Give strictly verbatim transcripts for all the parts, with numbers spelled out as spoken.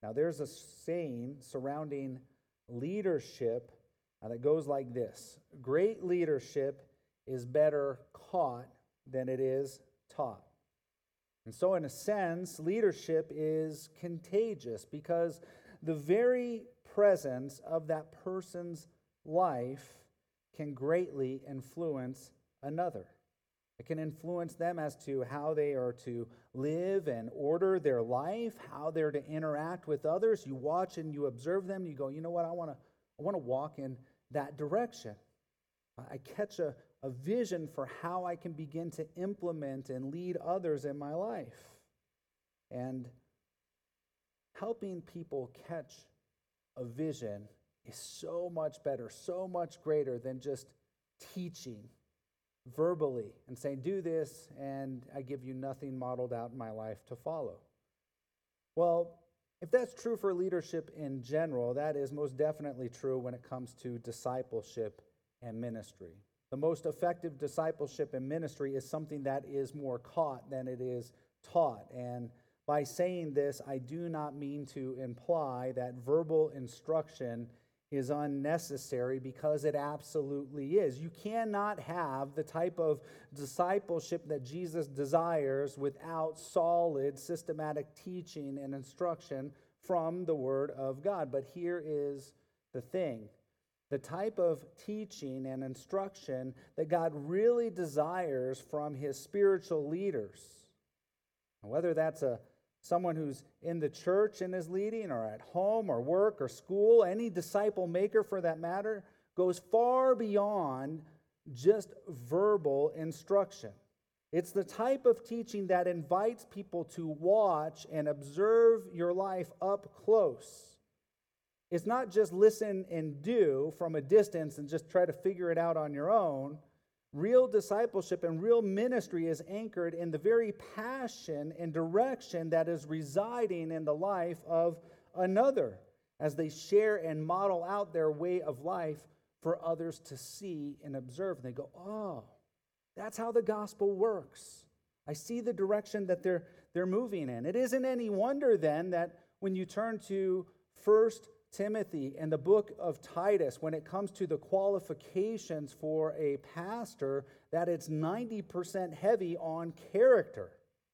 Now, there's a saying surrounding leadership uh, that goes like this: great leadership is better caught than it is taught. And so, in a sense, leadership is contagious because the very presence of that person's life can greatly influence another. It can influence them as to how they are to live and order their life, how they're to interact with others. You watch and you observe them. You go, you know what, I want to I want to walk in that direction. I catch a, a vision for how I can begin to implement and lead others in my life. And helping people catch a vision is so much better, so much greater than just teaching verbally and saying, do this, and I give you nothing modeled out in my life to follow. Well, if that's true for leadership in general, that is most definitely true when it comes to discipleship and ministry. The most effective discipleship and ministry is something that is more caught than it is taught. And by saying this, I do not mean to imply that verbal instruction is unnecessary, because it absolutely is. You cannot have the type of discipleship that Jesus desires without solid, systematic teaching and instruction from the Word of God. But here is the thing. The type of teaching and instruction that God really desires from His spiritual leaders, whether that's a someone who's in the church and is leading, or at home or work or school, any disciple maker for that matter, goes far beyond just verbal instruction. It's the type of teaching that invites people to watch and observe your life up close. It's not just listen and do from a distance and just try to figure it out on your own. Real discipleship and real ministry is anchored in the very passion and direction that is residing in the life of another, as they share and model out their way of life for others to see and observe. And they go, oh, that's how the gospel works. I see the direction that they're, they're moving in. It isn't any wonder then that when you turn to First Timothy and the book of Titus, when it comes to the qualifications for a pastor, that it's ninety percent heavy on character.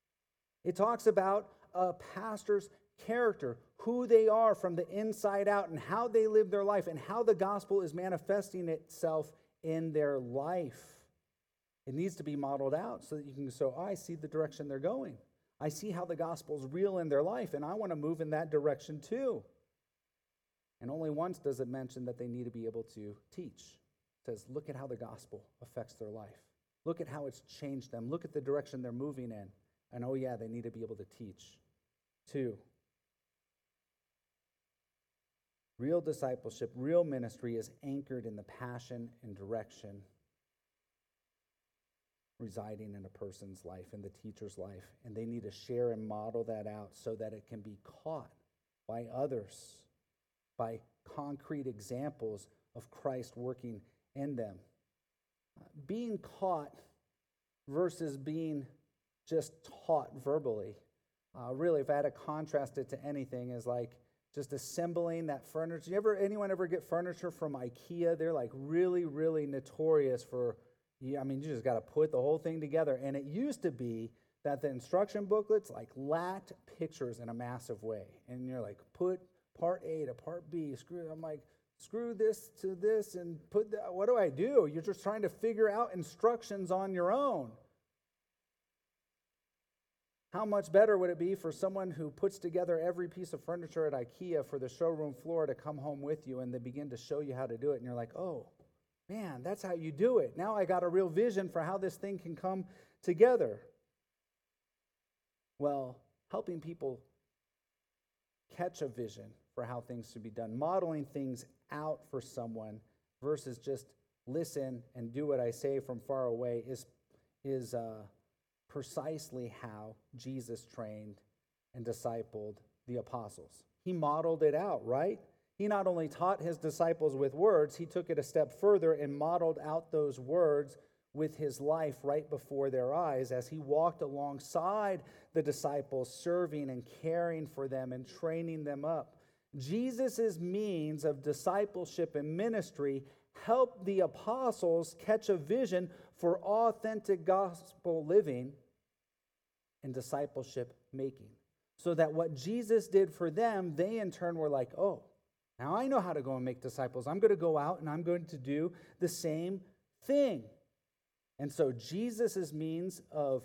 It talks about a pastor's character, who they are from the inside out, and how they live their life, and how the gospel is manifesting itself in their life. It needs to be modeled out so that you can say, oh, I see the direction they're going. I see how the gospel is real in their life, and I want to move in that direction too. And only once does it mention that they need to be able to teach. It says, look at how the gospel affects their life. Look at how it's changed them. Look at the direction they're moving in. And oh yeah, they need to be able to teach. Two, real discipleship, real ministry is anchored in the passion and direction residing in a person's life, in the teacher's life. And they need to share and model that out so that it can be caught by others, by concrete examples of Christ working in them. Being caught versus being just taught verbally. Uh, really, if I had to contrast it to anything, is like just assembling that furniture. You ever, anyone ever get furniture from IKEA? They're like really, really notorious for, I mean, you just got to put the whole thing together. And it used to be that the instruction booklets like lacked pictures in a massive way. And you're like, put part A to part B, screw, I'm like, screw this to this and put that, what do I do? You're just trying to figure out instructions on your own. How much better would it be for someone who puts together every piece of furniture at IKEA for the showroom floor to come home with you and they begin to show you how to do it, and you're like, oh, man, that's how you do it. Now I got a real vision for how this thing can come together. Well, helping people catch a vision for how things should be done, modeling things out for someone versus just listen and do what I say from far away is, is uh, precisely how Jesus trained and discipled the apostles. He modeled it out, right? He not only taught his disciples with words, he took it a step further and modeled out those words with his life right before their eyes as he walked alongside the disciples, serving and caring for them and training them up. Jesus' means of discipleship and ministry helped the apostles catch a vision for authentic gospel living and discipleship making. So that what Jesus did for them, they in turn were like, oh, now I know how to go and make disciples. I'm going to go out and I'm going to do the same thing. And so Jesus' means of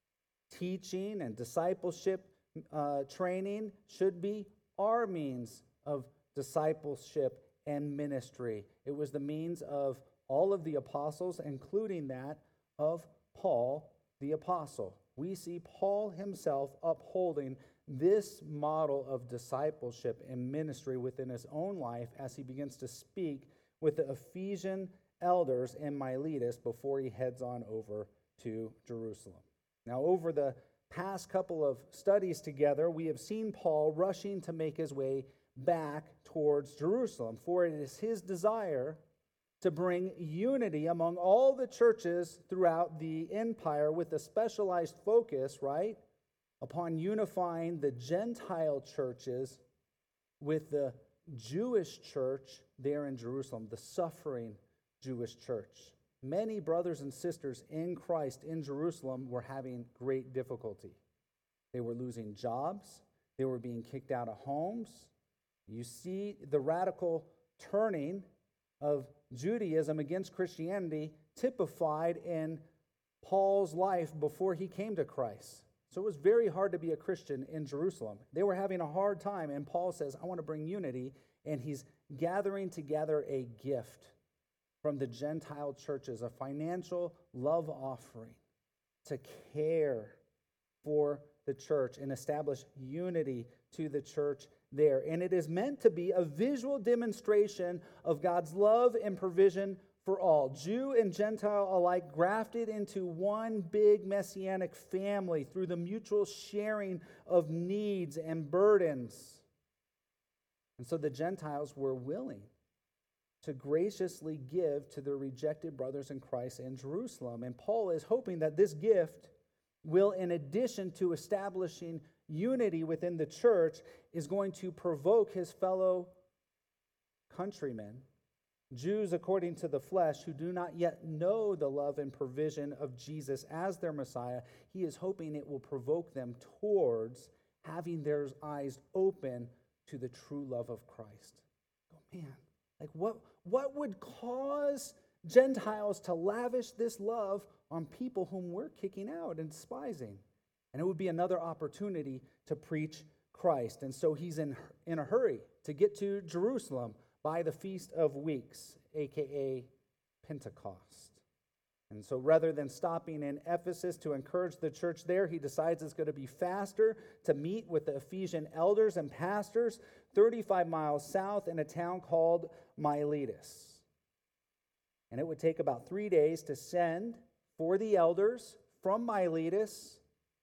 teaching and discipleship uh, training should be our means of discipleship and ministry. It was the means of all of the apostles, including that of Paul the apostle. We see Paul himself upholding this model of discipleship and ministry within his own life as he begins to speak with the Ephesian elders in Miletus before he heads on over to Jerusalem. Now, over the past couple of studies together, we have seen Paul rushing to make his way back towards Jerusalem, for it is his desire to bring unity among all the churches throughout the empire with a specialized focus, right, upon unifying the Gentile churches with the Jewish church there in Jerusalem, the suffering Jewish church. Many brothers and sisters in Christ in Jerusalem were having great difficulty. They were losing jobs. They were being kicked out of homes. You see the radical turning of Judaism against Christianity typified in Paul's life before he came to Christ. So it was very hard to be a Christian in Jerusalem. They were having a hard time, and Paul says, I want to bring unity, and he's gathering together a gift from the Gentile churches, a financial love offering to care for the church and establish unity to the church there. And it is meant to be a visual demonstration of God's love and provision for all, Jew and Gentile alike, grafted into one big messianic family through the mutual sharing of needs and burdens. And so the Gentiles were willing to graciously give to their rejected brothers in Christ in Jerusalem. And Paul is hoping that this gift will, in addition to establishing unity within the church, is going to provoke his fellow countrymen, Jews according to the flesh, who do not yet know the love and provision of Jesus as their Messiah. He is hoping it will provoke them towards having their eyes open to the true love of Christ. Oh man, like what, what would cause Gentiles to lavish this love on people whom we're kicking out and despising? And it would be another opportunity to preach Christ. And so he's in, in a hurry to get to Jerusalem by the Feast of Weeks, a k a. Pentecost. And so rather than stopping in Ephesus to encourage the church there, he decides it's going to be faster to meet with the Ephesian elders and pastors thirty-five miles south in a town called Miletus. And it would take about three days to send for the elders from Miletus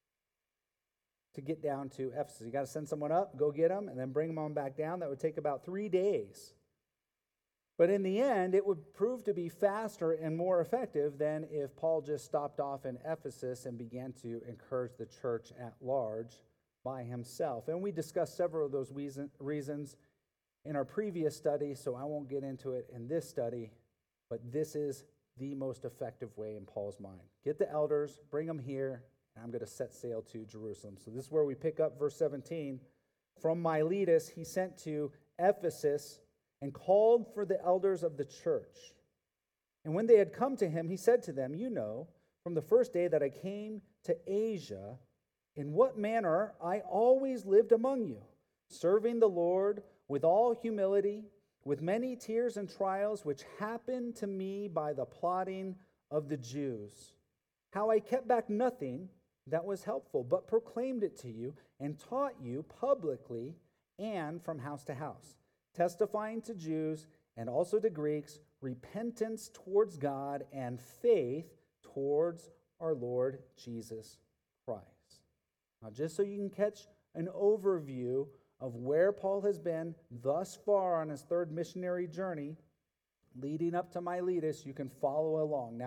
to get down to Ephesus. You got to send someone up, go get them, and then bring them on back down. That would take about three days. But in the end, it would prove to be faster and more effective than if Paul just stopped off in Ephesus and began to encourage the church at large by himself. And we discussed several of those reasons in our previous study, so I won't get into it in this study, but this is the most effective way in Paul's mind. Get the elders, bring them here, and I'm going to set sail to Jerusalem. So this is where we pick up verse seventeen. From Miletus, he sent to Ephesus and called for the elders of the church. And when they had come to him, he said to them, you know, from the first day that I came to Asia, in what manner I always lived among you, serving the Lord with all humility, with many tears and trials, which happened to me by the plotting of the Jews. How I kept back nothing that was helpful, but proclaimed it to you and taught you publicly and from house to house, testifying to Jews and also to Greeks repentance towards God and faith towards our Lord Jesus Christ. Now, just so you can catch an overview of where Paul has been thus far on his third missionary journey, leading up to Miletus, you can follow along. Now,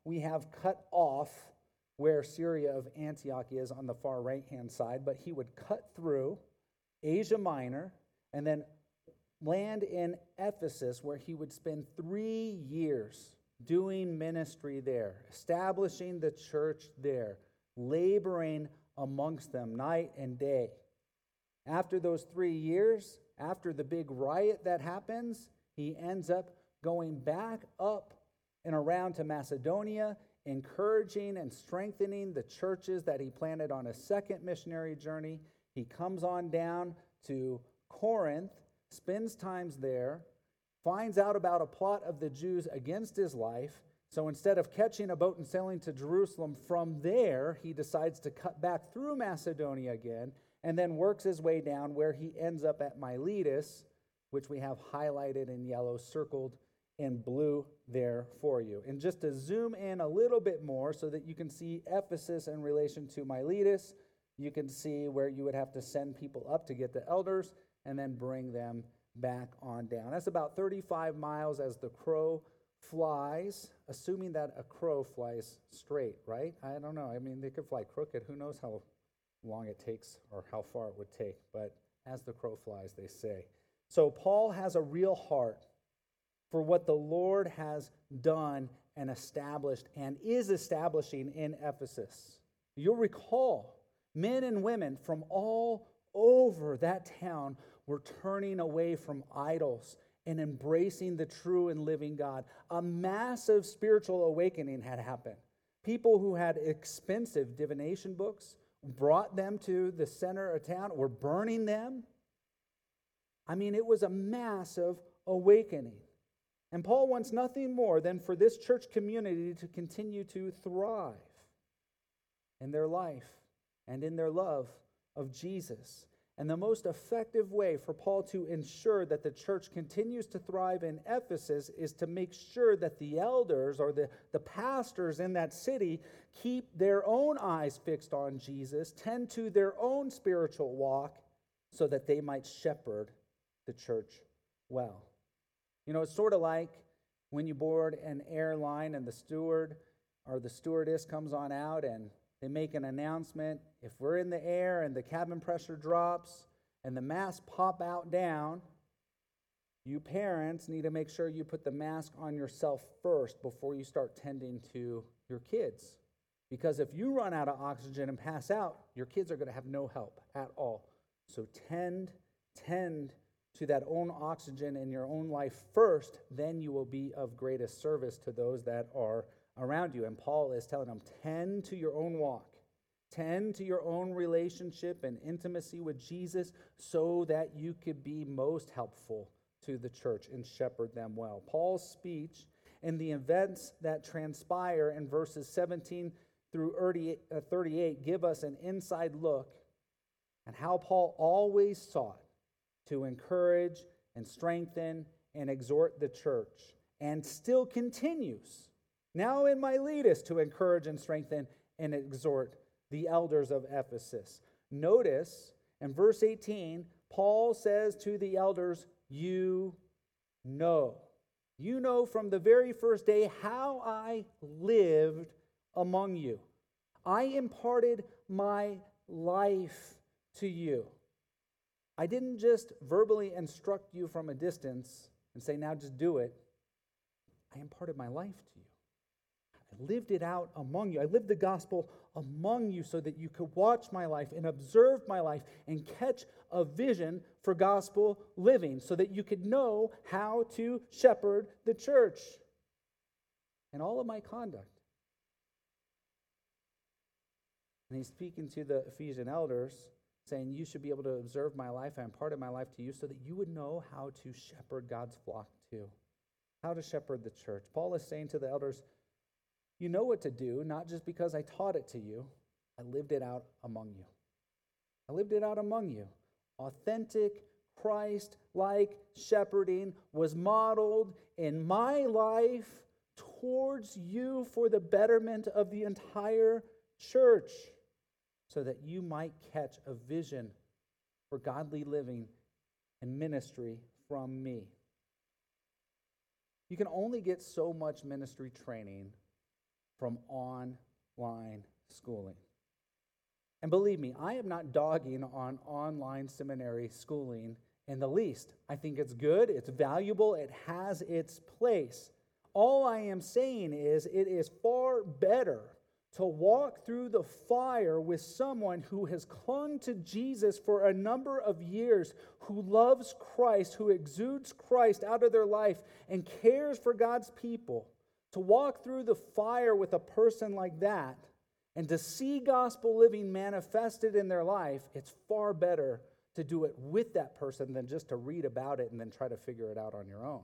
we have cut off where Syria of Antioch is on the far right-hand side, but he would cut through Asia Minor and then land in Ephesus, where he would spend three years doing ministry there, establishing the church there, laboring amongst them night and day. After those three years, after the big riot that happens, he ends up going back up and around to Macedonia, encouraging and strengthening the churches that he planted on a second missionary journey. He comes on down to Corinth, spends times there, finds out about a plot of the Jews against his life. So instead of catching a boat and sailing to Jerusalem from there, he decides to cut back through Macedonia again, and then works his way down where he ends up at Miletus, which we have highlighted in yellow, circled in blue there for you. And just to zoom in a little bit more so that you can see Ephesus in relation to Miletus, you can see where you would have to send people up to get the elders and then bring them back on down. That's about thirty-five miles as the crow flies, assuming that a crow flies straight, right? I don't know. I mean, they could fly crooked. Who knows how long it takes or how far it would take, but as the crow flies, they say. So Paul has a real heart for what the Lord has done and established and is establishing in Ephesus. You'll recall men and women from all over that town were turning away from idols and embracing the true and living God. A massive spiritual awakening had happened. People who had expensive divination books brought them to the center of town, were burning them. I mean, it was a massive awakening. And Paul wants nothing more than for this church community to continue to thrive in their life and in their love of Jesus. And the most effective way for Paul to ensure that the church continues to thrive in Ephesus is to make sure that the elders or the, the pastors in that city keep their own eyes fixed on Jesus, tend to their own spiritual walk, so that they might shepherd the church well. You know, it's sort of like when you board an airline and the steward or the stewardess comes on out and they make an announcement. If we're in the air and the cabin pressure drops and the masks pop out down, you parents need to make sure you put the mask on yourself first before you start tending to your kids. Because if you run out of oxygen and pass out, your kids are going to have no help at all. So tend, tend to that own oxygen in your own life first, then you will be of greatest service to those that are around you. And Paul is telling them, tend to your own walk. Tend to your own relationship and intimacy with Jesus so that you could be most helpful to the church and shepherd them well. Paul's speech and the events that transpire in verses seventeen through thirty-eight give us an inside look at how Paul always sought to encourage and strengthen and exhort the church, and still continues now in Miletus to encourage and strengthen and exhort the elders of Ephesus. Notice in verse eighteen, Paul says to the elders, you know. You know from the very first day how I lived among you. I imparted my life to you. I didn't just verbally instruct you from a distance and say, now just do it. I imparted my life to you. I lived it out among you. I lived the gospel among you so that you could watch my life and observe my life and catch a vision for gospel living so that you could know how to shepherd the church and all of my conduct. And he's speaking to the Ephesian elders, saying, you should be able to observe my life. I imparted my life to you so that you would know how to shepherd God's flock too, how to shepherd the church. Paul is saying to the elders, you know what to do, not just because I taught it to you. I lived it out among you. I lived it out among you. Authentic, Christ-like shepherding was modeled in my life towards you for the betterment of the entire church, so that you might catch a vision for godly living and ministry from me. You can only get so much ministry training from online schooling. And believe me, I am not dogging on online seminary schooling in the least. I think it's good, it's valuable, it has its place. All I am saying is it is far better to walk through the fire with someone who has clung to Jesus for a number of years, who loves Christ, who exudes Christ out of their life and cares for God's people. To walk through the fire with a person like that and to see gospel living manifested in their life, it's far better to do it with that person than just to read about it and then try to figure it out on your own.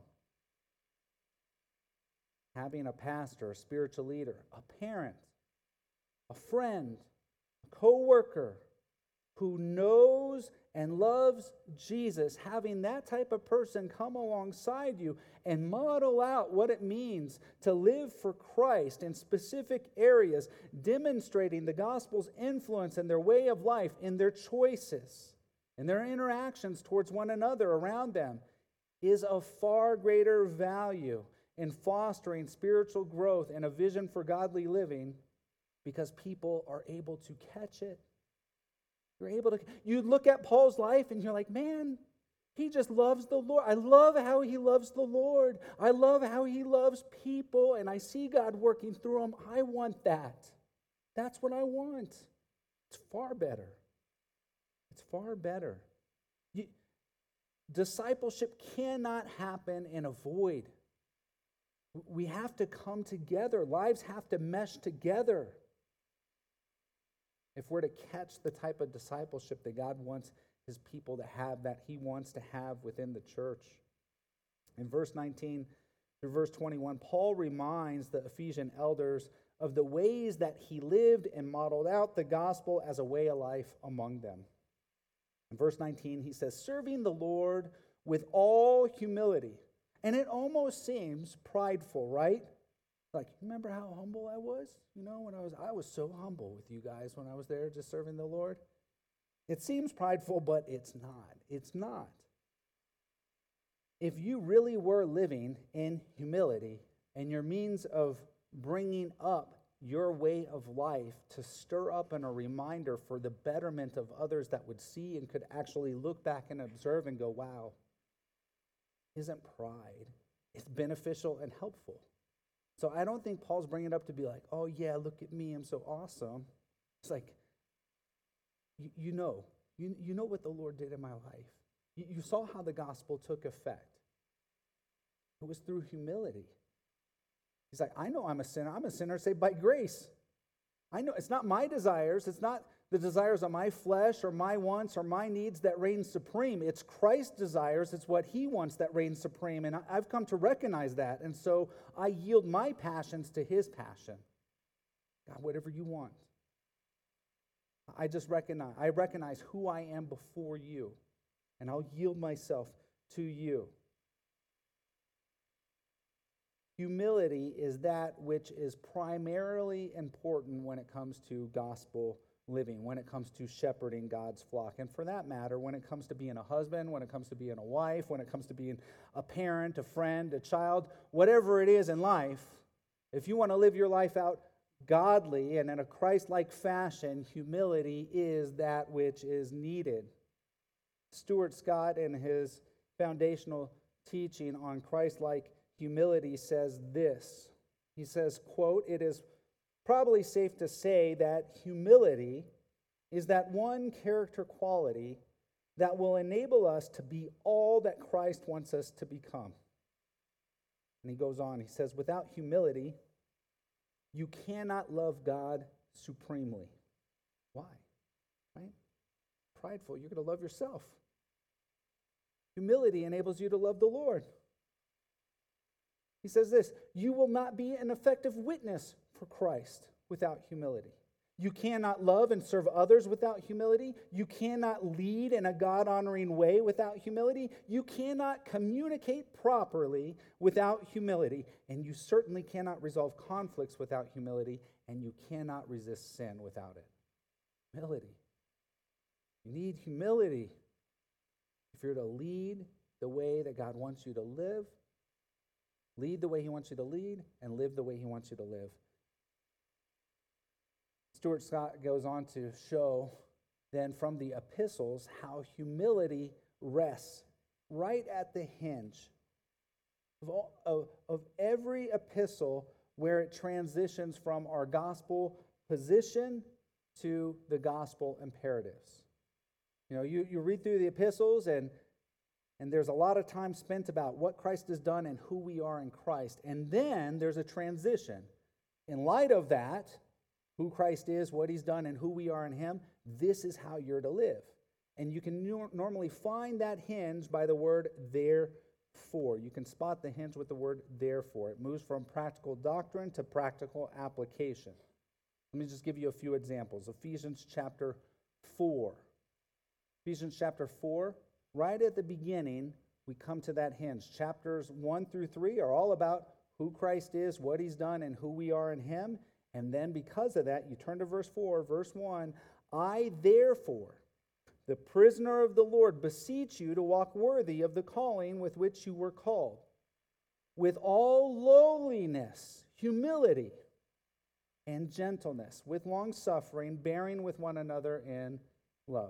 Having a pastor, a spiritual leader, a parent, a friend, a co-worker who knows and loves Jesus, having that type of person come alongside you and model out what it means to live for Christ in specific areas, demonstrating the gospel's influence in their way of life, in their choices, in their interactions towards one another around them, is of far greater value in fostering spiritual growth and a vision for godly living, because people are able to catch it. You're able to, you look at Paul's life and you're like, man, he just loves the Lord. I love how he loves the Lord. I love how he loves people, and I see God working through him. I want that. That's what I want. It's far better. It's far better. You, discipleship cannot happen in a void. We have to come together. Lives have to mesh together if we're to catch the type of discipleship that God wants his people to have, that he wants to have within the church. In verse nineteen through verse twenty-one, Paul reminds the Ephesian elders of the ways that he lived and modeled out the gospel as a way of life among them. In verse nineteen, he says, serving the Lord with all humility. And it almost seems prideful, right? Like, remember how humble I was? You know, when I was, I was so humble with you guys when I was there just serving the Lord. It seems prideful, but it's not. It's not. If you really were living in humility and your means of bringing up your way of life to stir up and a reminder for the betterment of others that would see and could actually look back and observe and go, wow, isn't pride, it's beneficial and helpful. So I don't think Paul's bringing it up to be like, oh yeah, look at me, I'm so awesome. It's like, you, you know, you, you know what the Lord did in my life. You, you saw how the gospel took effect. It was through humility. He's like, I know I'm a sinner. I'm a sinner saved by grace. I know it's not my desires. It's not the desires of my flesh or my wants or my needs that reign supreme. It's Christ's desires. It's what he wants that reigns supreme. And I've come to recognize that. And so I yield my passions to his passion. God, whatever you want. I just recognize, I recognize who I am before you. And I'll yield myself to you. Humility is that which is primarily important when it comes to gospel living, when it comes to shepherding God's flock. And for that matter, when it comes to being a husband, when it comes to being a wife, when it comes to being a parent, a friend, a child, whatever it is in life, if you want to live your life out godly and in a Christ-like fashion, humility is that which is needed. Stuart Scott, in his foundational teaching on Christ-like humility, says this. He says, quote, "It is probably safe to say that humility is that one character quality that will enable us to be all that Christ wants us to become." And he goes on, he says, without humility, you cannot love God supremely. Why? Right? Prideful, you're going to love yourself. Humility enables you to love the Lord. He says this, you will not be an effective witness for Christ without humility. You cannot love and serve others without humility. You cannot lead in a God-honoring way without humility. You cannot communicate properly without humility. And you certainly cannot resolve conflicts without humility. And you cannot resist sin without it. Humility. You need humility if you're to lead the way that God wants you to live. Lead the way he wants you to lead, and live the way he wants you to live. Stuart Scott goes on to show then from the epistles how humility rests right at the hinge of, all, of, of every epistle, where it transitions from our gospel position to the gospel imperatives. You know, you, you read through the epistles, and, and there's a lot of time spent about what Christ has done and who we are in Christ. And then there's a transition. In light of that, who Christ is, what he's done, and who we are in him, this is how you're to live. And you can no- normally find that hinge by the word therefore. You can spot the hinge with the word therefore. It moves from practical doctrine to practical application. Let me just give you a few examples. Ephesians chapter four. Ephesians chapter four, right at the beginning, we come to that hinge. Chapters one through three are all about who Christ is, what he's done, and who we are in him. And then because of that, you turn to verse four, verse one, I therefore, the prisoner of the Lord, beseech you to walk worthy of the calling with which you were called, with all lowliness, humility, and gentleness, with long-suffering, bearing with one another in love.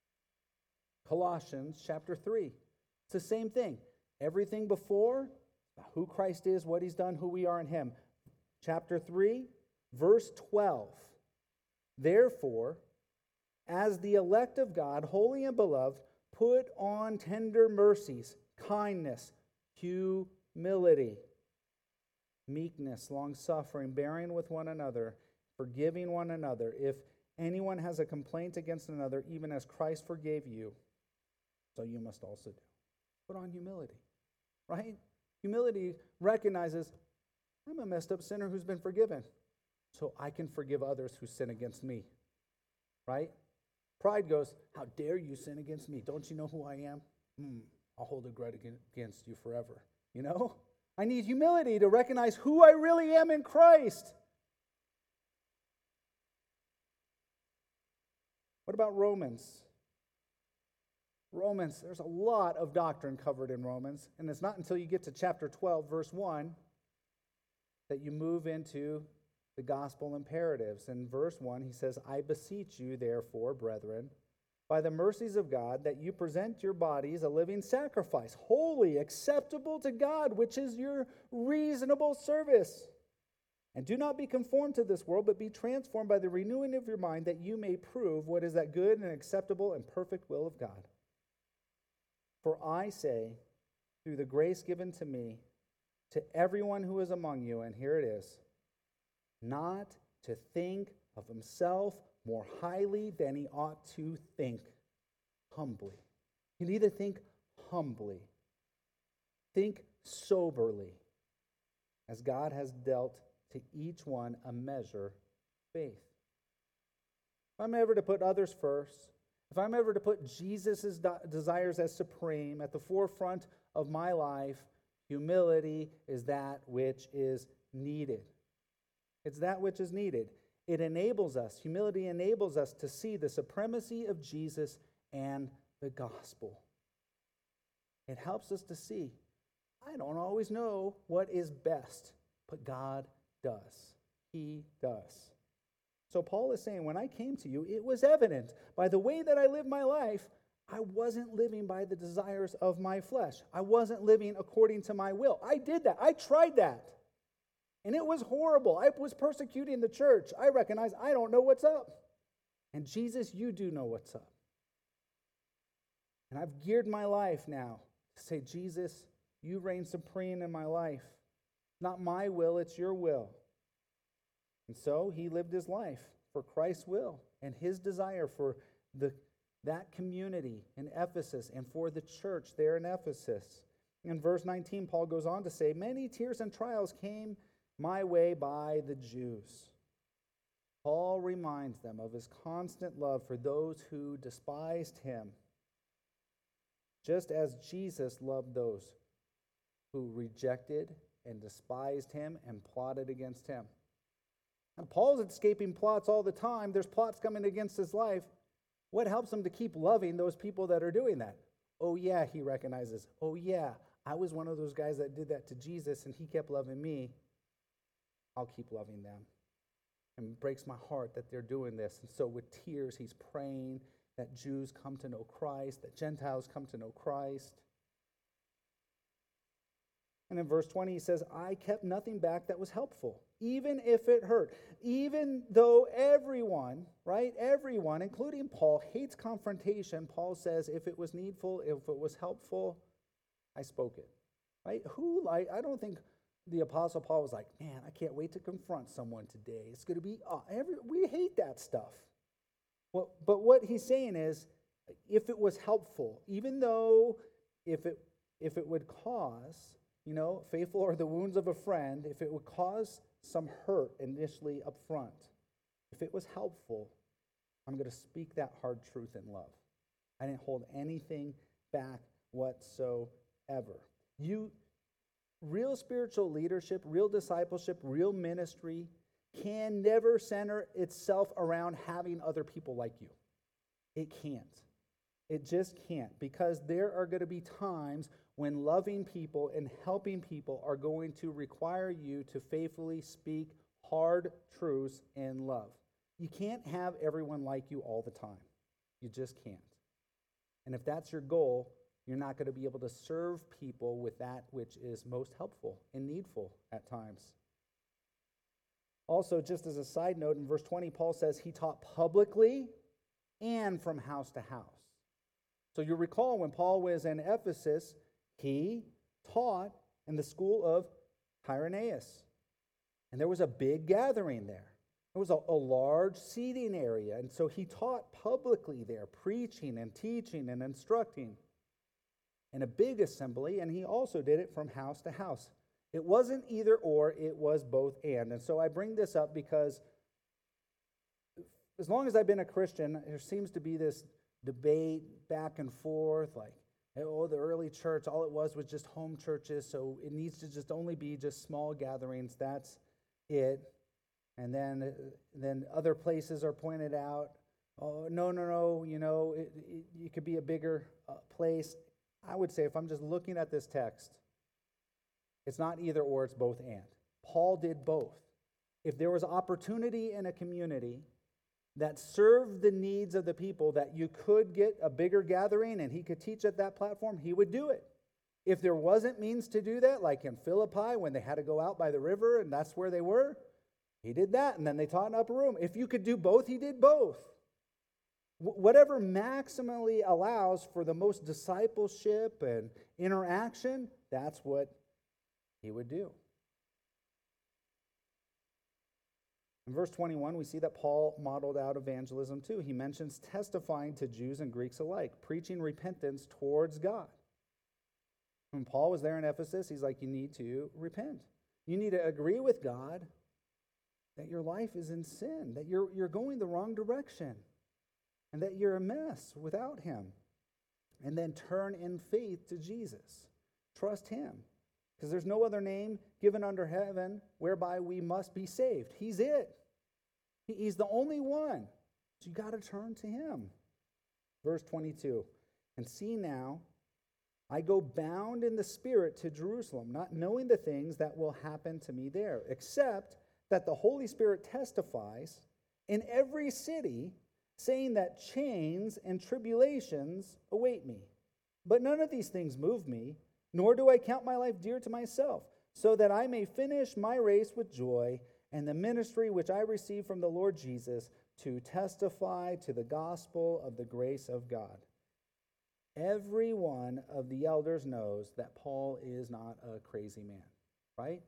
Colossians chapter three, it's the same thing. Everything before, who Christ is, what he's done, who we are in him. Chapter three, verse twelve, therefore, as the elect of God, holy and beloved, put on tender mercies, kindness, humility, meekness, long-suffering, bearing with one another, forgiving one another. If anyone has a complaint against another, even as Christ forgave you, so you must also do. Put on humility, right? Humility recognizes, I'm a messed up sinner who's been forgiven, so I can forgive others who sin against me, right? Pride goes, how dare you sin against me? Don't you know who I am? Hmm, I'll hold a grudge against you forever. You know? I need humility to recognize who I really am in Christ. What about Romans? Romans, there's a lot of doctrine covered in Romans, and it's not until you get to chapter twelve, verse one, that you move into the gospel imperatives. In verse one, he says, I beseech you, therefore, brethren, by the mercies of God, that you present your bodies a living sacrifice, holy, acceptable to God, which is your reasonable service. And do not be conformed to this world, but be transformed by the renewing of your mind, that you may prove what is that good and acceptable and perfect will of God. For I say, through the grace given to me, to everyone who is among you, and here it is, not to think of himself more highly than he ought to think, humbly. You need to think humbly. Think soberly, as God has dealt to each one a measure of faith. If I'm ever to put others first, if I'm ever to put Jesus' desires as supreme at the forefront of my life, humility is that which is needed. It's that which is needed. It enables us, humility enables us to see the supremacy of Jesus and the gospel. It helps us to see, I don't always know what is best, but God does. He does. So Paul is saying, when I came to you, it was evident by the way that I lived my life, I wasn't living by the desires of my flesh. I wasn't living according to my will. I did that. I tried that. And it was horrible. I was persecuting the church. I recognize I don't know what's up. And Jesus, you do know what's up. And I've geared my life now to say, Jesus, you reign supreme in my life. Not my will, it's your will. And so he lived his life for Christ's will and his desire for the, that community in Ephesus and for the church there in Ephesus. In verse nineteen, Paul goes on to say, many tears and trials came my way by the Jews. Paul reminds them of his constant love for those who despised him, just as Jesus loved those who rejected and despised him and plotted against him. And Paul's escaping plots all the time. There's plots coming against his life. What helps him to keep loving those people that are doing that? Oh yeah, he recognizes, oh yeah, I was one of those guys that did that to Jesus and he kept loving me. I'll keep loving them. and it breaks my heart that they're doing this. And so with tears, he's praying that Jews come to know Christ, that Gentiles come to know Christ. And in verse twenty, he says, I kept nothing back that was helpful, even if it hurt. Even though everyone, right, everyone, including Paul, hates confrontation, Paul says, if it was needful, if it was helpful, I spoke it. Right? Who, like, I don't think the Apostle Paul was like, man, I can't wait to confront someone today. It's going to be, uh, every, we hate that stuff. Well, but what he's saying is, if it was helpful, even though if it if it would cause, you know, faithful are the wounds of a friend, if it would cause some hurt initially up front, if it was helpful, I'm going to speak that hard truth in love. I didn't hold anything back whatsoever. You, real spiritual leadership, real discipleship, real ministry can never center itself around having other people like you. It can't. It just can't, because there are going to be times when loving people and helping people are going to require you to faithfully speak hard truths in love. You can't have everyone like you all the time. You just can't. And if that's your goal, you're not going to be able to serve people with that which is most helpful and needful at times. Also, just as a side note, in verse twenty, Paul says he taught publicly and from house to house. So you recall when Paul was in Ephesus, he taught in the school of Tyrannus. And there was a big gathering there. There was a, a large seating area. And so he taught publicly there, preaching and teaching and instructing in a big assembly. And he also did it from house to house. It wasn't either or, it was both and. And so I bring this up because as long as I've been a Christian, there seems to be this debate back and forth, like, oh, the early church, all it was was just home churches, so it needs to just only be just small gatherings, that's it. And then then other places are pointed out, oh, no, no, no, you know, it, it, it could be a bigger uh, place. I would say if I'm just looking at this text, it's not either or, it's both and. Paul did both. If there was opportunity in a community that served the needs of the people, that you could get a bigger gathering and he could teach at that platform, he would do it. If there wasn't means to do that, like in Philippi when they had to go out by the river and that's where they were, he did that, and then they taught in upper room. If you could do both, he did both. W- whatever maximally allows for the most discipleship and interaction, that's what he would do. In verse twenty-one, we see that Paul modeled out evangelism too. He mentions testifying to Jews and Greeks alike, preaching repentance towards God. When Paul was there in Ephesus, he's like, you need to repent. You need to agree with God that your life is in sin, that you're, you're going the wrong direction, and that you're a mess without him. And then turn in faith to Jesus. Trust him. Because there's no other name given under heaven whereby we must be saved. He's it. He's the only one. So you got to turn to him. Verse twenty-two. And see now, I go bound in the Spirit to Jerusalem, not knowing the things that will happen to me there, except that the Holy Spirit testifies in every city, saying that chains and tribulations await me. But none of these things move me, nor do I count my life dear to myself, so that I may finish my race with joy and the ministry which I received from the Lord Jesus to testify to the gospel of the grace of God. Every one of the elders knows that Paul is not a crazy man, right?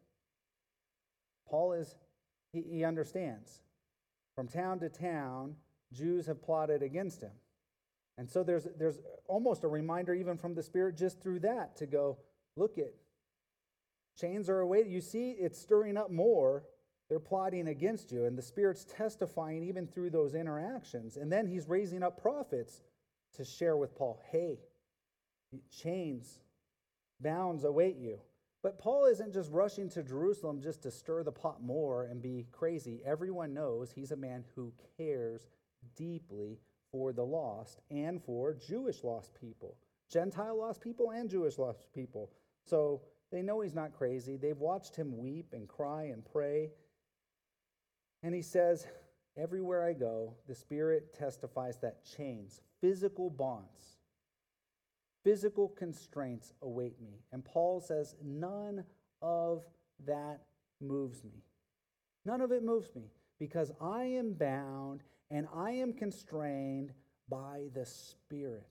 Paul is, he, he understands. From town to town, Jews have plotted against him. And so there's there's almost a reminder even from the Spirit just through that to go, look it, chains are awaiting. You see it's stirring up more. They're plotting against you. And the Spirit's testifying even through those interactions. And then he's raising up prophets to share with Paul, hey, chains, bounds await you. But Paul isn't just rushing to Jerusalem just to stir the pot more and be crazy. Everyone knows he's a man who cares deeply for the lost and for Jewish lost people, Gentile lost people and Jewish lost people. So they know he's not crazy. They've watched him weep and cry and pray. And he says, everywhere I go, the Spirit testifies that chains, physical bonds, physical constraints await me. And Paul says, none of that moves me. None of it moves me because I am bound and I am constrained by the Spirit.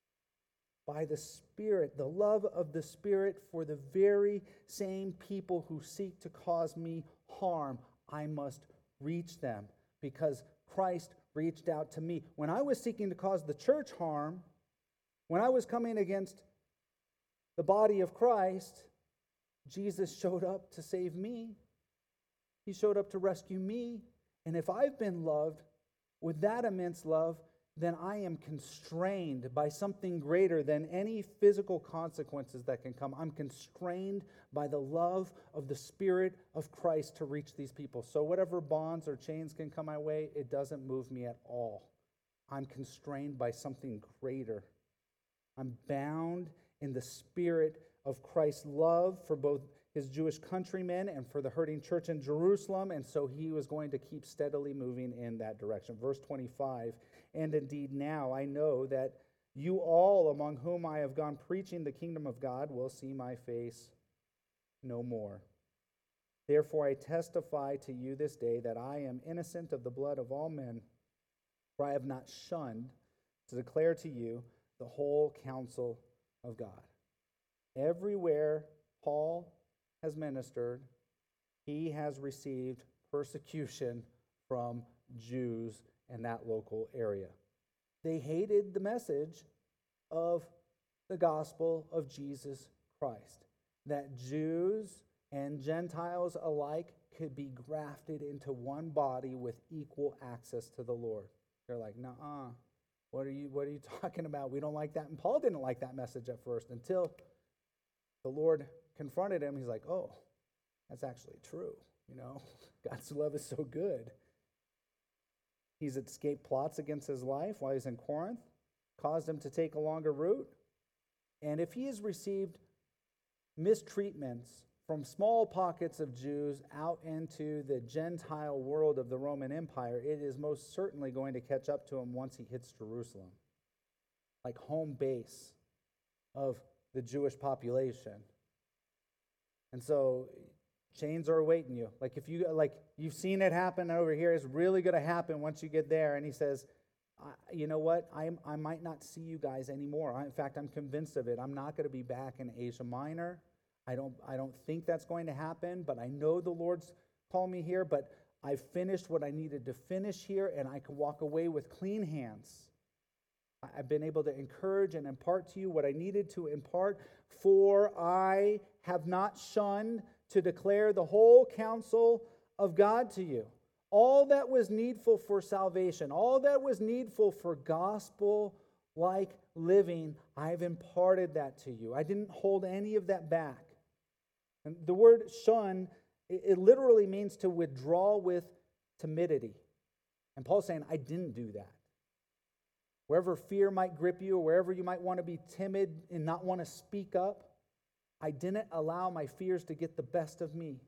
By the Spirit, the love of the Spirit for the very same people who seek to cause me harm. I must reach them because Christ reached out to me. When I was seeking to cause the church harm, when I was coming against the body of Christ, Jesus showed up to save me. He showed up to rescue me. And if I've been loved with that immense love, then I am constrained by something greater than any physical consequences that can come. I'm constrained by the love of the Spirit of Christ to reach these people. So whatever bonds or chains can come my way, it doesn't move me at all. I'm constrained by something greater. I'm bound in the Spirit of Christ's love for both his Jewish countrymen and for the hurting church in Jerusalem, and so he was going to keep steadily moving in that direction. Verse twenty-five, and indeed now I know that you all among whom I have gone preaching the kingdom of God will see my face no more. Therefore I testify to you this day that I am innocent of the blood of all men, for I have not shunned to declare to you the whole counsel of God. Everywhere Paul has ministered, he has received persecution from Jews in that local area. They hated the message of the gospel of Jesus Christ, that Jews and Gentiles alike could be grafted into one body with equal access to the Lord. They're like, nuh-uh, what are you, what are you talking about? We don't like that. And Paul didn't like that message at first until the Lord confronted him. He's like, oh, that's actually true. You know, God's love is so good. He's escaped plots against his life while he's in Corinth, caused him to take a longer route. And if he has received mistreatments from small pockets of Jews out into the Gentile world of the Roman Empire, it is most certainly going to catch up to him once he hits Jerusalem, like home base of the Jewish population. And so chains are awaiting you. Like if you like you've seen it happen over here, it's really going to happen once you get there. And he says, I, you know what? I I might not see you guys anymore. I, in fact, I'm convinced of it. I'm not going to be back in Asia Minor. I don't I don't think that's going to happen, but I know the Lord's called me here, but I've finished what I needed to finish here, and I can walk away with clean hands. I've been able to encourage and impart to you what I needed to impart, for I have not shunned to declare the whole counsel of God to you. All that was needful for salvation, all that was needful for gospel-like living, I've imparted that to you. I didn't hold any of that back. And the word shun, it, it literally means to withdraw with timidity. And Paul's saying, I didn't do that. Wherever fear might grip you, or wherever you might want to be timid and not want to speak up, I didn't allow my fears to get the best of me.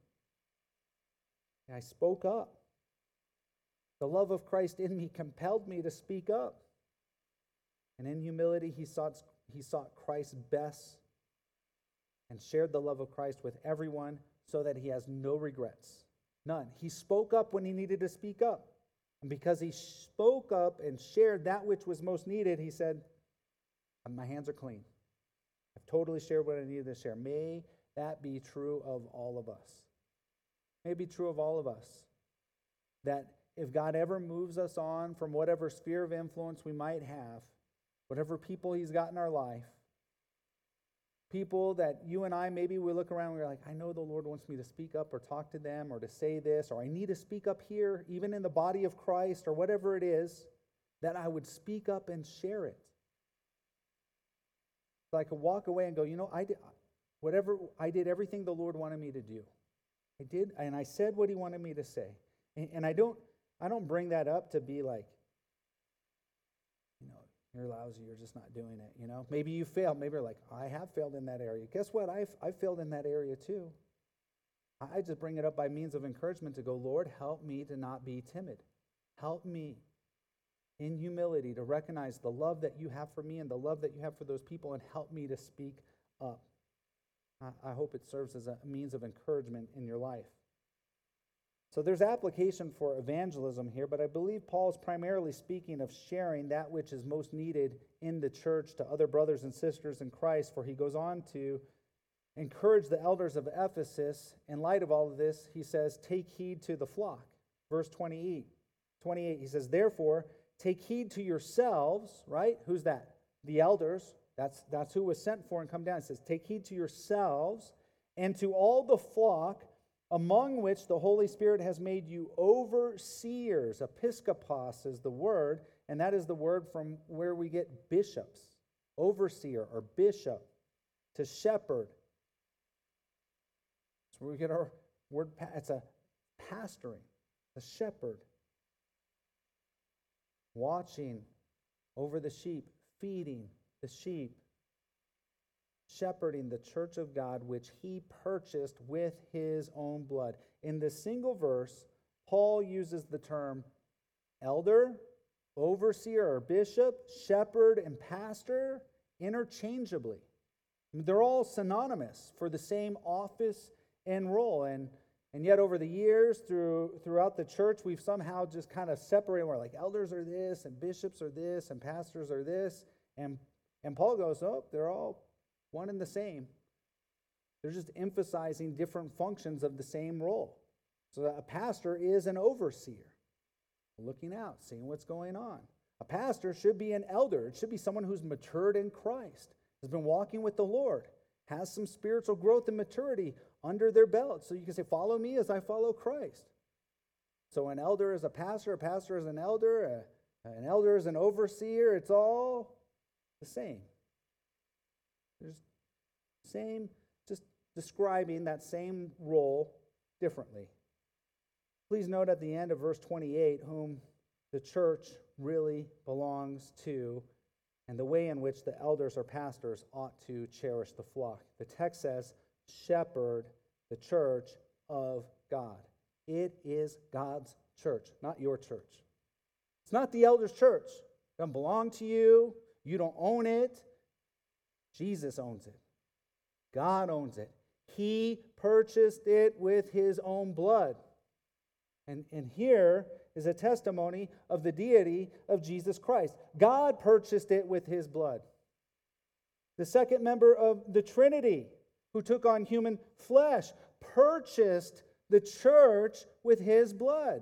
And I spoke up. The love of Christ in me compelled me to speak up. And in humility, he sought, he sought Christ's best and shared the love of Christ with everyone so that he has no regrets. None. He spoke up when he needed to speak up. And because he spoke up and shared that which was most needed, he said, my hands are clean. I've totally shared what I needed to share. May that be true of all of us. May it be true of all of us. That if God ever moves us on from whatever sphere of influence we might have, whatever people he's got in our life, people that you and I, maybe we look around and we're like, I know the Lord wants me to speak up or talk to them or to say this, or I need to speak up here, even in the body of Christ or whatever it is, that I would speak up and share it. So I could walk away and go, you know, I did whatever I did everything the Lord wanted me to do. I did, and I said what he wanted me to say. And, and I don't I don't bring that up to be like, you know, you're lousy, you're just not doing it, you know. Maybe you failed. Maybe you're like, I have failed in that area. Guess what? I've I've failed in that area too. I just bring it up by means of encouragement to go, Lord, help me to not be timid. Help me in humility to recognize the love that you have for me and the love that you have for those people, and help me to speak up. I hope it serves as a means of encouragement in your life. So there's application for evangelism here, but I believe Paul is primarily speaking of sharing that which is most needed in the church to other brothers and sisters in Christ, for he goes on to encourage the elders of Ephesus. In light of all of this, he says, take heed to the flock. Verse twenty-eight, twenty-eight, he says, therefore, take heed to yourselves, right? Who's that? The elders. That's, that's who was sent for and come down. It says, take heed to yourselves and to all the flock among which the Holy Spirit has made you overseers. Episkopos is the word, and that is the word from where we get bishops. Overseer or bishop, to shepherd. That's where we get our word. It's a pastoring, a shepherd. Watching over the sheep, feeding the sheep, shepherding the church of God, which he purchased with his own blood. In this single verse, Paul uses the term elder, overseer or bishop, shepherd, and pastor interchangeably. They're all synonymous for the same office and role. And, and yet over the years, through throughout the church, we've somehow just kind of separated. We're like, elders are this, and bishops are this, and pastors are this. And, and Paul goes, oh, they're all one and the same. They're just emphasizing different functions of the same role. So a pastor is an overseer, looking out, seeing what's going on. A pastor should be an elder. It should be someone who's matured in Christ, has been walking with the Lord, has some spiritual growth and maturity under their belt. So you can say, follow me as I follow Christ. So an elder is a pastor, a pastor is an elder, a, an elder is an overseer. It's all the same. There's same, just describing that same role differently. Please note at the end of verse twenty-eight, whom the church really belongs to, and the way in which the elders or pastors ought to cherish the flock. The text says, shepherd the church of God. It is God's church, not your church. It's not the elders' church. It doesn't belong to you. You don't own it. Jesus owns it. God owns it. He purchased it with his own blood. And, and here is a testimony of the deity of Jesus Christ. God purchased it with his blood. The second member of the Trinity, who took on human flesh, purchased the church with his blood.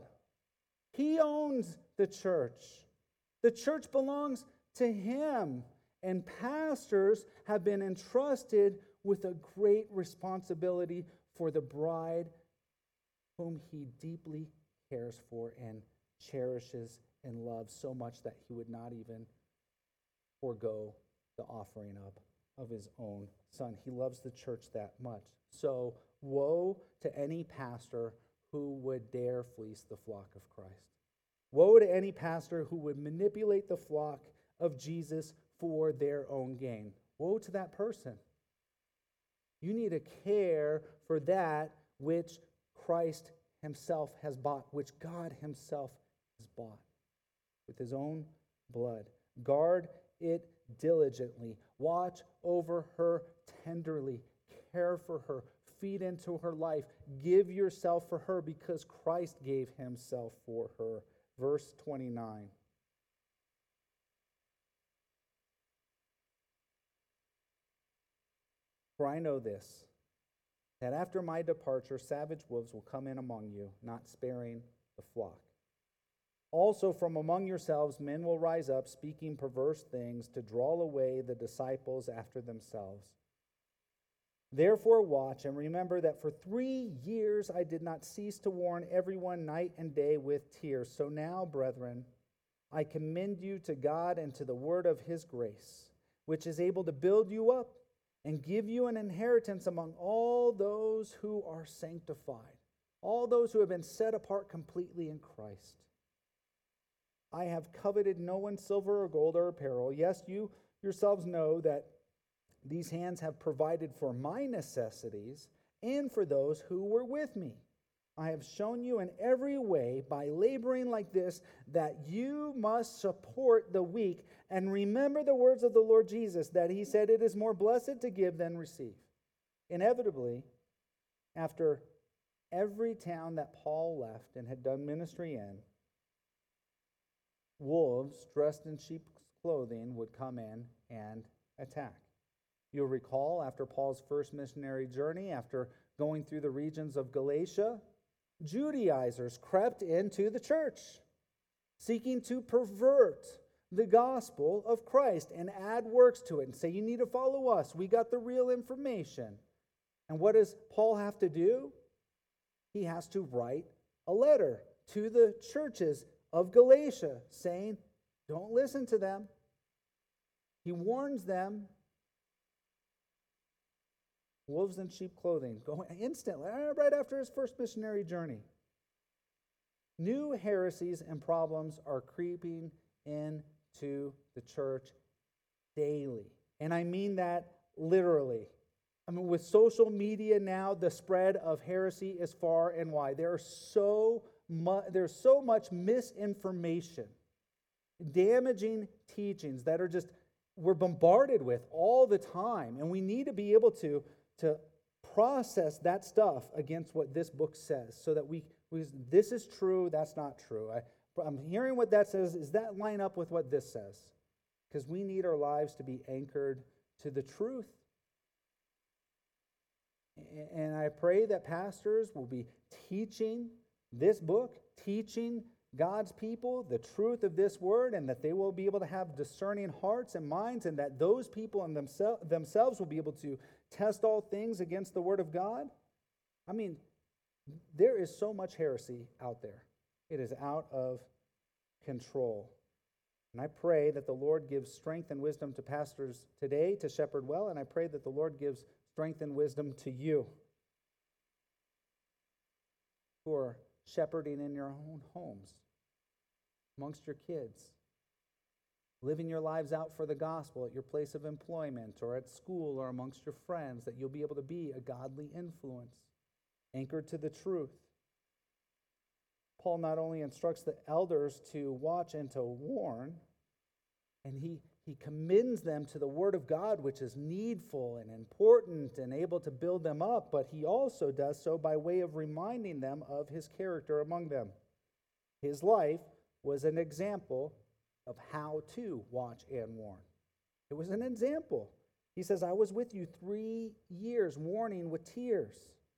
He owns the church. The church belongs to him. And pastors have been entrusted with a great responsibility for the bride whom he deeply cares for and cherishes and loves so much that he would not even forego the offering up of his own son. He loves the church that much. So woe to any pastor who would dare fleece the flock of Christ. Woe to any pastor who would manipulate the flock of Jesus for their own gain. Woe to that person. You need to care for that which Christ himself has bought, which God himself has bought with his own blood. Guard it diligently. Watch over her tenderly. Care for her. Feed into her life. Give yourself for her because Christ gave himself for her. Verse twenty-nine. For I know this, that after my departure, savage wolves will come in among you, not sparing the flock. Also from among yourselves men will rise up, speaking perverse things, to draw away the disciples after themselves. Therefore watch, and remember that for three years I did not cease to warn everyone night and day with tears. So now, brethren, I commend you to God and to the word of his grace, which is able to build you up and give you an inheritance among all those who are sanctified, all those who have been set apart completely in Christ. I have coveted no one's silver or gold or apparel. Yes, you yourselves know that these hands have provided for my necessities, and for those who were with me. I have shown you in every way by laboring like this that you must support the weak and remember the words of the Lord Jesus, that he said, it is more blessed to give than receive. Inevitably, after every town that Paul left and had done ministry in, wolves dressed in sheep's clothing would come in and attack. You'll recall, after Paul's first missionary journey, after going through the regions of Galatia, Judaizers crept into the church, seeking to pervert the gospel of Christ and add works to it and say, you need to follow us. We got the real information. And what does Paul have to do? He has to write a letter to the churches of Galatia saying, don't listen to them. He warns them. Wolves in sheep clothing, going instantly, right after his first missionary journey. New heresies and problems are creeping into the church daily. And I mean that literally. I mean, with social media now, the spread of heresy is far and wide. There are so mu- there's so much misinformation, damaging teachings that are just, we're bombarded with all the time. And we need to be able to to process that stuff against what this book says so that we, we this is true, that's not true. I, I'm hearing what that says. Does that line up with what this says? Because we need our lives to be anchored to the truth. And I pray that pastors will be teaching this book, teaching God's people the truth of this word, and that they will be able to have discerning hearts and minds, and that those people in themse- themselves will be able to test all things against the word of God. I mean, there is so much heresy out there. It is out of control. And I pray that the Lord gives strength and wisdom to pastors today to shepherd well, and I pray that the Lord gives strength and wisdom to you who are shepherding in your own homes, amongst your kids, living your lives out for the gospel at your place of employment or at school or amongst your friends, that you'll be able to be a godly influence, anchored to the truth. Paul not only instructs the elders to watch and to warn, and he, he commends them to the word of God, which is needful and important and able to build them up, but he also does so by way of reminding them of his character among them. His life was an example of how to watch and warn. It was an example. He says, I was with you three years, warning with tears.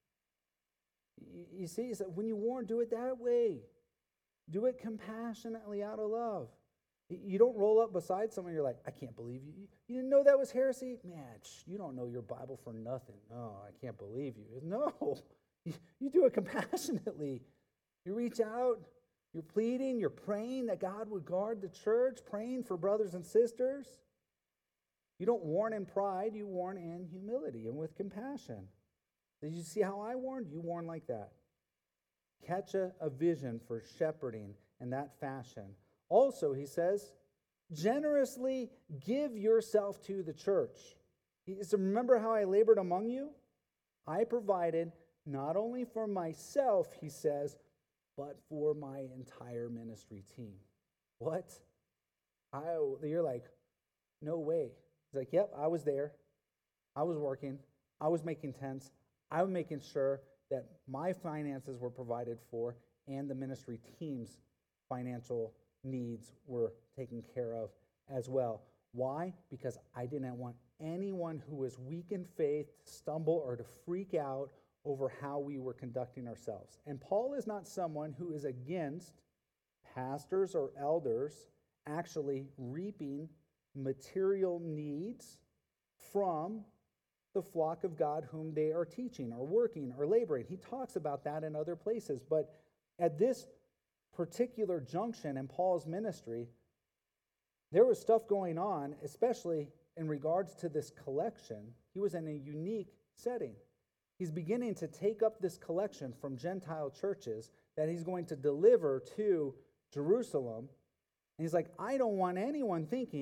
You see, he said, when you warn, do it that way. Do it compassionately out of love. You don't roll up beside someone, you're like, I can't believe you. You didn't know that was heresy? Man, you don't know your Bible for nothing. No, I can't believe you. No, you do it compassionately. You reach out. You're pleading, you're praying that God would guard the church, praying for brothers and sisters. You don't warn in pride, you warn in humility and with compassion. Did you see how I warned? You warn like that. Catch a, a vision for shepherding in that fashion. Also, he says, generously give yourself to the church. He says, remember how I labored among you? I provided not only for myself, he says, but for my entire ministry team. What? I, you're like, no way. He's like, yep, I was there. I was working. I was making tents. I was making sure that my finances were provided for and the ministry team's financial needs were taken care of as well. Why? Because I didn't want anyone who was weak in faith to stumble or to freak out over how we were conducting ourselves. And Paul is not someone who is against pastors or elders actually reaping material needs from the flock of God whom they are teaching or working or laboring. He talks about that in other places. But at this particular junction in Paul's ministry, there was stuff going on, especially in regards to this collection. He was in a unique setting. He's beginning to take up this collection from Gentile churches that he's going to deliver to Jerusalem. And he's like, I don't want anyone thinking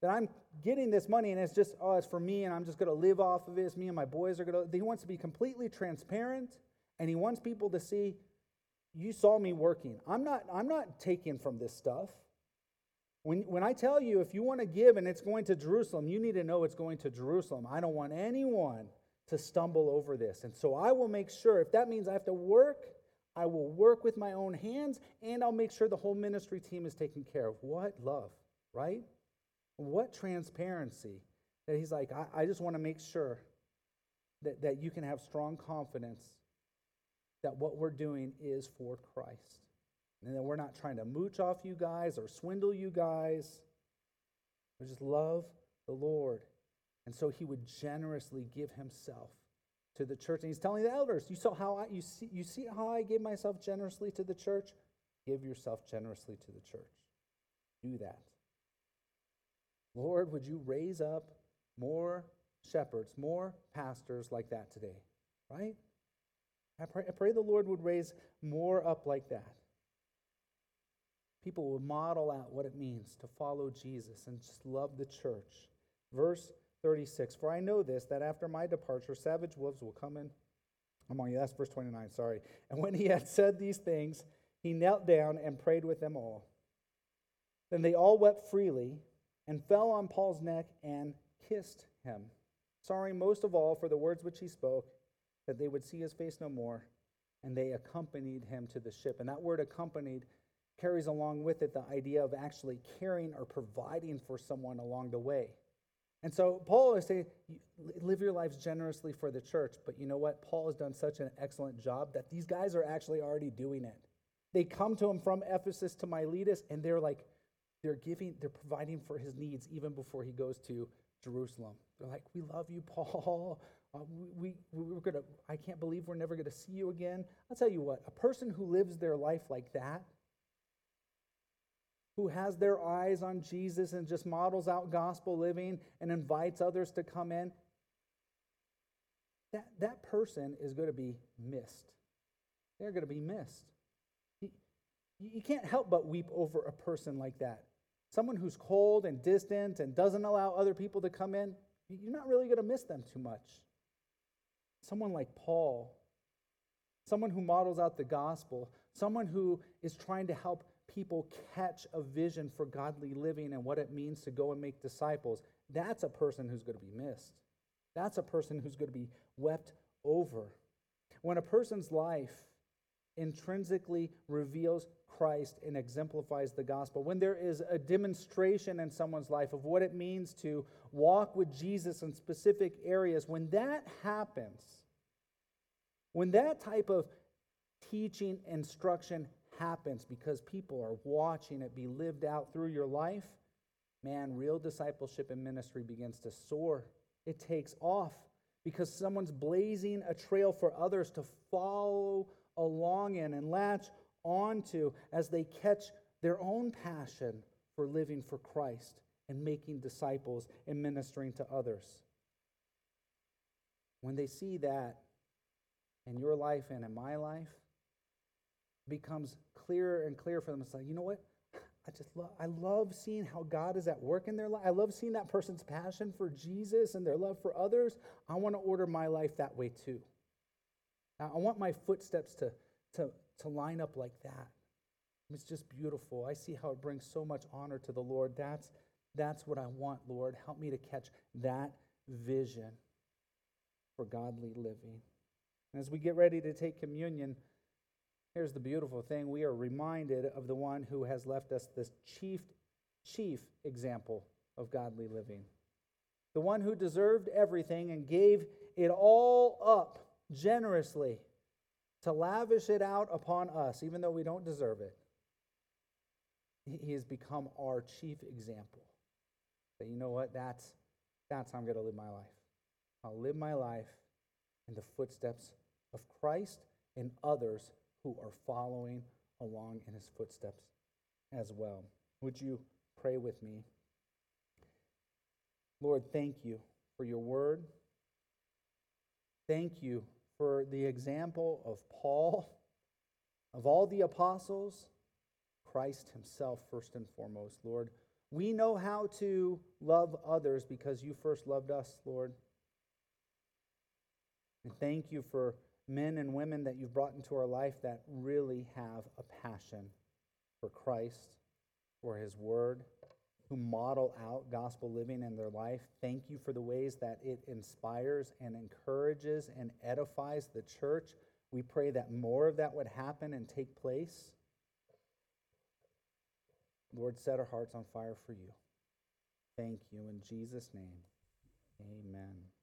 that I'm getting this money and it's just, oh, it's for me and I'm just going to live off of it. It's me and my boys are going to, he wants to be completely transparent, and he wants people to see, you saw me working. I'm not, I'm not taking from this stuff. When, when I tell you, if you want to give and it's going to Jerusalem, you need to know it's going to Jerusalem. I don't want anyone to stumble over this. And so I will make sure, if that means I have to work, I will work with my own hands, and I'll make sure the whole ministry team is taken care of. What love, right? What transparency. That he's like, I, I just want to make sure that, that you can have strong confidence that what we're doing is for Christ. And that we're not trying to mooch off you guys or swindle you guys. We just love the Lord. And so he would generously give himself to the church. And he's telling the elders, you saw how I, you see, you see how I gave myself generously to the church? Give yourself generously to the church. Do that. Lord, would you raise up more shepherds, more pastors like that today, right? I pray, I pray the Lord would raise more up like that. People will model out what it means to follow Jesus and just love the church. Verse thirty-six, for I know this, that after my departure, savage wolves will come in among you. That's verse twenty-nine, sorry. And when he had said these things, he knelt down and prayed with them all. Then they all wept freely and fell on Paul's neck and kissed him, sorrowing most of all for the words which he spoke, that they would see his face no more. And they accompanied him to the ship. And that word accompanied carries along with it the idea of actually caring or providing for someone along the way. And so Paul is saying, live your lives generously for the church. But you know what? Paul has done such an excellent job that these guys are actually already doing it. They come to him from Ephesus to Miletus, and they're like, they're giving, they're providing for his needs even before he goes to Jerusalem. They're like, we love you, Paul. Uh, we, we, we're gonna, I can't believe we're never going to see you again. I'll tell you what, a person who lives their life like that, who has their eyes on Jesus and just models out gospel living and invites others to come in, that, that person is going to be missed. They're going to be missed. You, you can't help but weep over a person like that. Someone who's cold and distant and doesn't allow other people to come in, you're not really going to miss them too much. Someone like Paul, someone who models out the gospel, someone who is trying to help people catch a vision for godly living and what it means to go and make disciples, that's a person who's going to be missed. That's a person who's going to be wept over. When a person's life intrinsically reveals Christ and exemplifies the gospel, when there is a demonstration in someone's life of what it means to walk with Jesus in specific areas, when that happens, when that type of teaching, instruction happens because people are watching it be lived out through your life, man, real discipleship and ministry begins to soar. It takes off because someone's blazing a trail for others to follow along in and latch onto as they catch their own passion for living for Christ and making disciples and ministering to others. When they see that in your life and in my life, becomes clearer and clearer for them. It's like, you know what? I just love, I love seeing how God is at work in their life. I love seeing that person's passion for Jesus and their love for others. I want to order my life that way too. I want my footsteps to, to, to line up like that. It's just beautiful. I see how it brings so much honor to the Lord. That's, that's what I want, Lord. Help me to catch that vision for godly living. And as we get ready to take communion, here's the beautiful thing. We are reminded of the one who has left us this chief, chief example of godly living. The one who deserved everything and gave it all up generously to lavish it out upon us, even though we don't deserve it. He has become our chief example. That, you know what? That's, that's how I'm going to live my life. I'll live my life in the footsteps of Christ and others who are following along in his footsteps as well. Would you pray with me? Lord, thank you for your word. Thank you for the example of Paul, of all the apostles, Christ himself first and foremost. Lord, We know how to love others because you first loved us, Lord. And thank you for men and women that you've brought into our life that really have a passion for Christ, for his word, who model out gospel living in their life. Thank you for the ways that it inspires and encourages and edifies the church. We pray that more of that would happen and take place. Lord, set our hearts on fire for you. Thank you in Jesus' name. Amen.